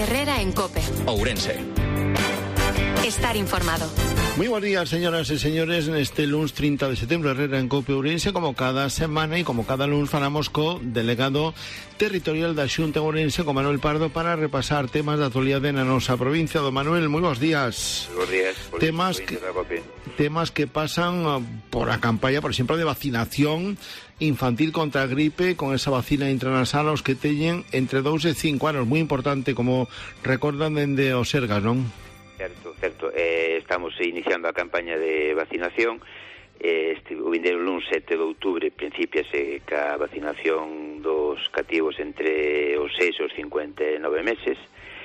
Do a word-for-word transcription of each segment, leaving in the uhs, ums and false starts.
Herrera en COPE. Ourense. Estar informado. Muy buenos días, señoras y señores. Este lunes treinta de setembro, Herrera en COPE Ourense, como cada semana y como cada lunes falamos co delegado territorial da Xunta en Ourense, con Manuel Pardo, para repasar temas de actualidade na nosa provincia. Don Manuel, moi bons días. Bons días. Temas que, temas que pasan por a campaña, por exemplo, de vacinación infantil contra a gripe, con esa vacina intranasal aos que teñen entre dous e cinco anos. Moi importante, como recordan dende os Sergas, non? Certo, certo. Eh, estamos iniciando a campaña de vacinación. Eh, este, o vindeiro lunes sete de outubro principiase ca vacinación dos cativos entre os seis e os cincuenta e nove meses,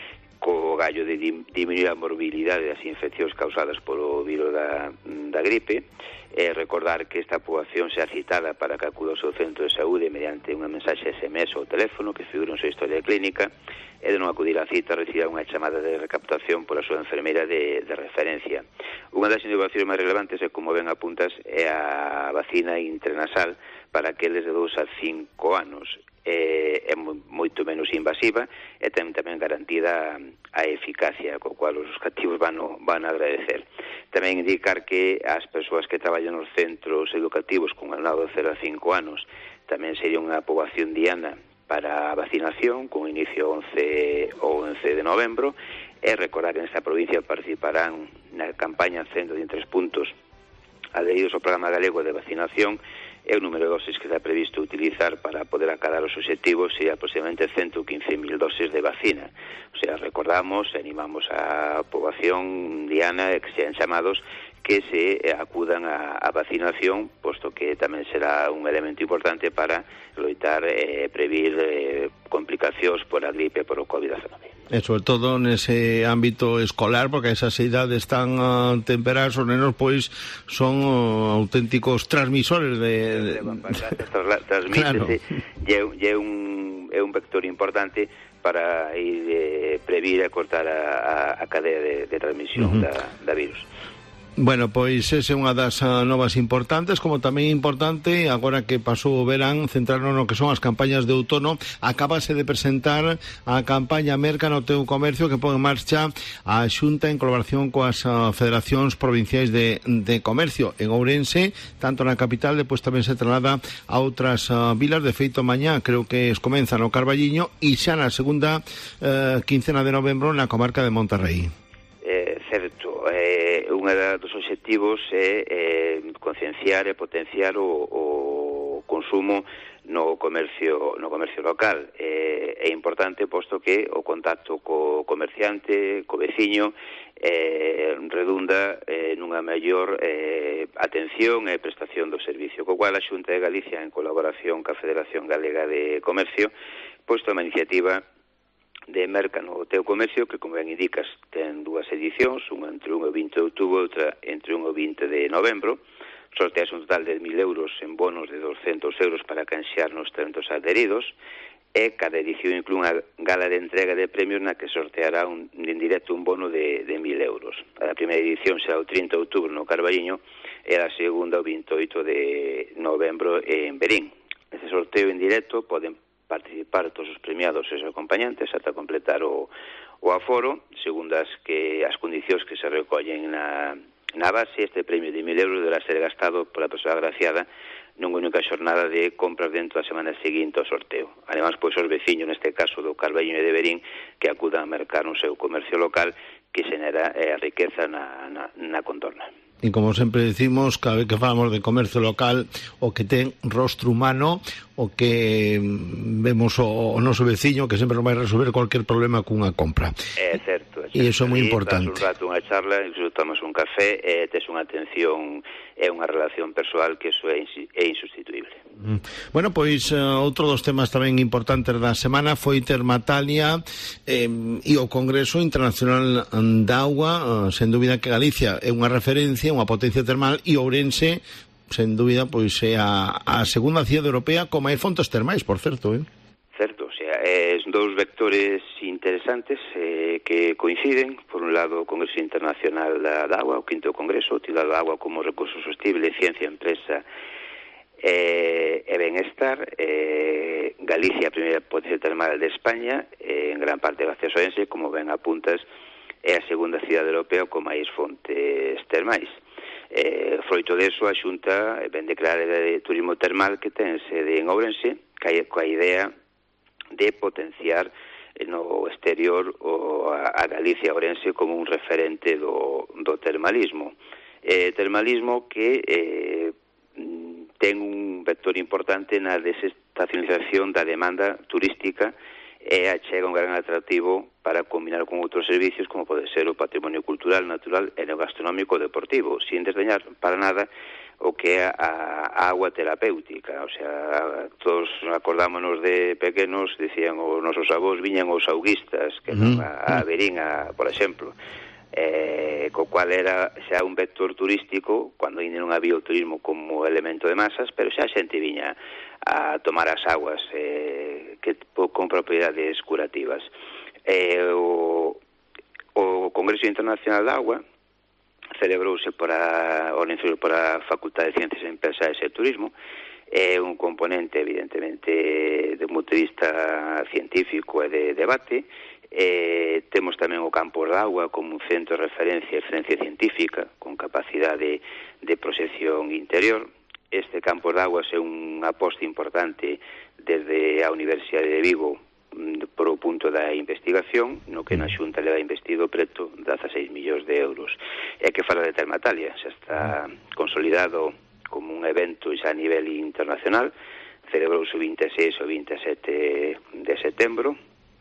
co gallo de diminuir a morbilidade das infeccións causadas polo virus da, da gripe. Eh, recordar que esta poboación sea citada para que acuda ao seu centro de saúde mediante unha mensaxe S M S ou teléfono que figure en súa historia clínica, e de non acudir á cita recibirá unha chamada de recaptación pola súa enfermeira de, de referencia. Unha das innovacións máis relevantes, é, como ben apuntas, é a vacina intranasal para aqueles de dous a cinco anos. É, é moito menos invasiva e tamén, tamén garantida a eficacia, co cual os cativos van, van a agradecer. Tamén indicar que as persoas que traballan nos centros educativos con alumnado de cero a cinco anos tamén sería unha poboación diana para a vacinación, con inicio once ou once de novembro, e recordar que nesta provincia participarán na campaña ciento tres puntos adheridos ao programa galego de vacinación, e o número de dosis que está previsto utilizar para poder acadar os obxectivos sería aproximadamente ciento quince mil dosis de vacina. O sea, recordamos e animamos a poboación diana e que sean chamados que se acudan a, a vacinación, posto que tamén será un elemento importante para loitar e eh, previr eh, complicacións por a gripe por o covid diecinueve. E sobre todo nese ámbito escolar, porque esas idades tan uh, temperadas, os nenos pois son uh, auténticos transmisores de... de... Transmítese, claro. E é un, é un vector importante para ir eh, previr e cortar a, a, a cadea de, de transmisión uh-huh. da, da virus. Bueno, pois esa é unha das uh, novas importantes, como tamén importante, agora que pasou o verán, centrarnos no que son as campañas de outono. Acabase de presentar a campaña Merca no teu comercio, que pon en marcha a Xunta en colaboración coas uh, federacións provinciais de, de comercio en Ourense, tanto na capital, depois tamén se traslada a outras uh, vilas. De feito, mañá creo que es comeza no Carballiño e xa na segunda uh, quincena de novembro na comarca de Monterrey. Eh, certo. Eh, unha dos obxectivos é eh, concienciar e potenciar o, o consumo no comercio no comercio local. Eh, é importante, posto que o contacto co comerciante, co veciño, eh, redunda eh, nunha maior eh, atención e prestación do servicio, co cual a Xunta de Galicia, en colaboración ca Federación Galega de Comercio, posto unha iniciativa de Merca no teu comercio, que, como ben indicas, ten dúas edicións, unha entre un e vinte de outubro, outra entre un e vinte de novembro. Sorteas un total de mil euros en bonos de doscentos euros para canxear nos centros adheridos, e cada edición inclúe unha gala de entrega de premios na que sorteará un, en directo un bono de, de mil euros. A primeira edición será o trinta de outubro no Carballiño e a segunda o veintioito de novembro en Verín. Neste sorteo en directo poden participar todos os premiados e os acompañantes ata completar o, o aforo, segundo as, que, as condicións que se recollen na, na base. Este premio de mil euros deberá ser gastado pola persoa agraciada nunha única xornada de compras dentro da semana seguinte ao sorteo. Ademais, pois, os veciños, neste caso do Carballiño e de Verín, que acudan a mercar no seu comercio local, que xenera eh, a riqueza na, na, na contorna. E como sempre decimos, cada vez que falamos de comercio local, o que ten rostro humano, o que vemos o, o noso veciño, que sempre nos vai resolver cualquier problema cunha compra. É certo. E iso é moi importante. Un rato unha charla, incluso tomas un café, e tes unha atención e unha relación persoal que iso é, é insustituible. Mm. Bueno, pois uh, outro dos temas tamén importantes da semana foi Termatalia eh, e o Congreso Internacional da Agua. Uh, sen dúbida que Galicia é unha referencia, unha potencia termal, e Ourense, sen dúbida, pois é a, a segunda cidade europea con máis fontes termais, por certo, eh? Certo, o sea, es dous vectores interesantes eh, que coinciden. Por un lado, o Congreso Internacional da Agua, o quinto Congreso, titulado Agua como Recurso Sostible, Ciencia, Empresa e, e benestar. eh, Galicia, a primeira potencia termal de España, eh, en gran parte gracias a Ourense, como ben apuntas, é a segunda cidade europea con máis fontes termais. Eh, froito deso, a Xunta ven de crear de turismo termal que ten sede en Ourense, coa idea de potenciar no exterior o a, a Galicia Ourense como un referente do, do termalismo. Eh, termalismo que eh, ten un vector importante na desestacionalización da demanda turística e achega un gran atractivo para combinar con outros servicios como pode ser o patrimonio cultural, natural e gastronómico deportivo, sin desdeñar para nada o que é a, a agua terapéutica. O sea, todos acordámonos de pequenos, dicían os nosos avós, viñan os auguistas, que non a, a Verín, por exemplo, eh, co cual era xa un vector turístico cando ainda non había o turismo como elemento de masas, pero xa a xente viña a tomar as aguas eh, que con propiedades curativas. Eh, o, o Congreso Internacional de Agua celebrouse por a, organizado por a Facultade de Ciencias Empresariais e Turismo. É un componente, evidentemente, de un punto de vista científico e de debate. Eh, temos tamén o Campos de Agua como un centro de referencia e ciencia científica con capacidade de proxección interior. Este Campos de Agua é unha aposta importante desde a Universidade de Vigo por o punto da investigación, no que na Xunta leva investido preto dezaseis millóns de euros. E que fala de Termatalia, xa está consolidado como un evento xa a nivel internacional, celebrouse o vinte e seis ou vinte e sete de setembro,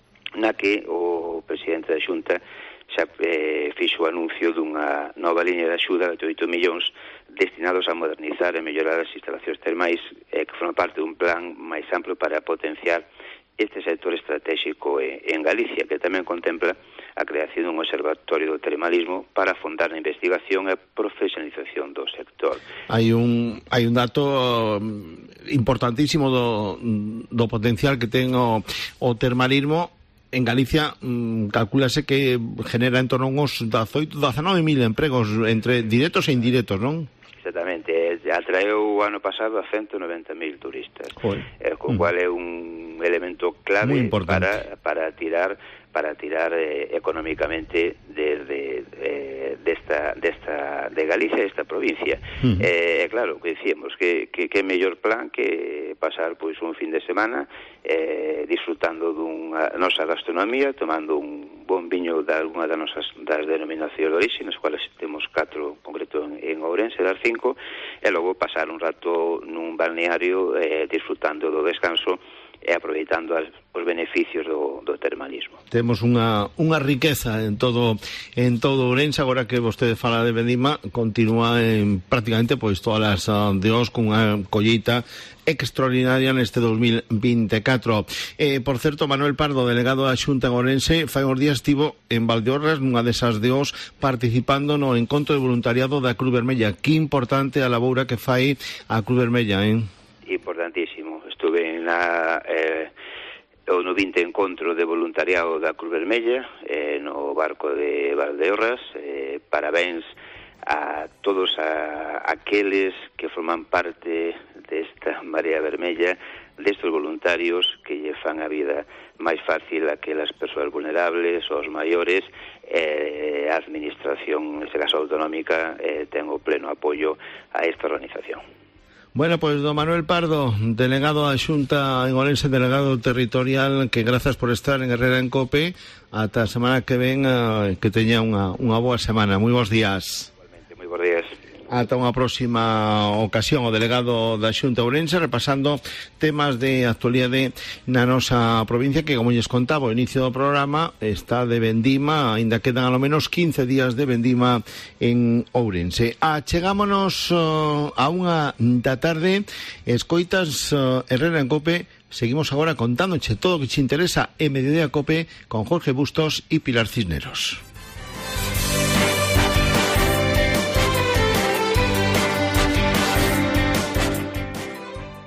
na que o presidente da Xunta xa eh, fixo o anuncio dunha nova liña de axuda de oito millóns destinados a modernizar e mellorar as instalacións termais, eh, que forma parte dun plan máis amplo para potenciar este sector estratégico en Galicia, que tamén contempla a creación dun observatorio do termalismo para afondar na investigación e profesionalización do sector. Hai un hai un dato importantísimo do, do potencial que ten o, o termalismo. En Galicia mmm, calculase que genera en torno a uns dezoito, dezanove mil empregos entre directos e indirectos, non? Exactamente, atraeu o ano pasado a ciento noventa mil turistas, eh, co cual é un elemento clave para, para tirar para tirar eh, económicamente desde eh, desta, desta, de Galicia, desta provincia. Uh-huh. Eh, claro, que dicíamos que, que, que mellor plan que pasar pois un fin de semana eh, disfrutando dunha nosa gastronomía, tomando un bon viño de alguna das nosas das denominacións de orixe, nas cuales temos catro concreto en, en Ourense, das cinco, e logo pasar un rato nun balneario eh, disfrutando do descanso e aproveitando as, os beneficios do, do termalismo. Temos unha, unha riqueza en todo en todo Ourense. Agora que vostede fala de Vendima, continúa en prácticamente pois todas as uh, de os con unha colleita extraordinaria neste dos mil vinte e catro. Eh, por certo, Manuel Pardo, delegado da Xunta en Ourense, fai uns días estivo en Valdeorras nunha desas de os participando no encontro de voluntariado da Cruz Vermella. Que importante a laboura que fai a Cruz Vermella, eh? Importantísimo. Estuve na eh, no vinte encontro de voluntariado da Cruz Vermella eh, no barco de Valdeorras. Eh, parabéns a todos a, aqueles que forman parte desta Marea Vermella, destes voluntarios que lle fan a vida máis fácil a aquelas persoas vulnerables, aos maiores. Eh, a administración, neste caso autonómica, eh, ten o pleno apoio a esta organización. Bueno, pues don Manuel Pardo, delegado da Xunta en Ourense, delegado territorial, que grazas por estar en Herrera en Cope. Ata a semana que ven, uh, que teña unha, unha boa semana. Moi bons días. Igualmente, moi bons días. Ata unha próxima ocasión, o delegado da Xunta Ourense, repasando temas de actualidade na nosa provincia, que, como lles contaba ao inicio do programa, está de vendima, aínda quedan ao menos quince días de vendima en Ourense. Achegámonos uh, a unha da tarde, escoitas uh, Herrera en Cope. Seguimos agora contándoche todo o que te interesa en Mediodía Cope con Jorge Bustos e Pilar Cisneros.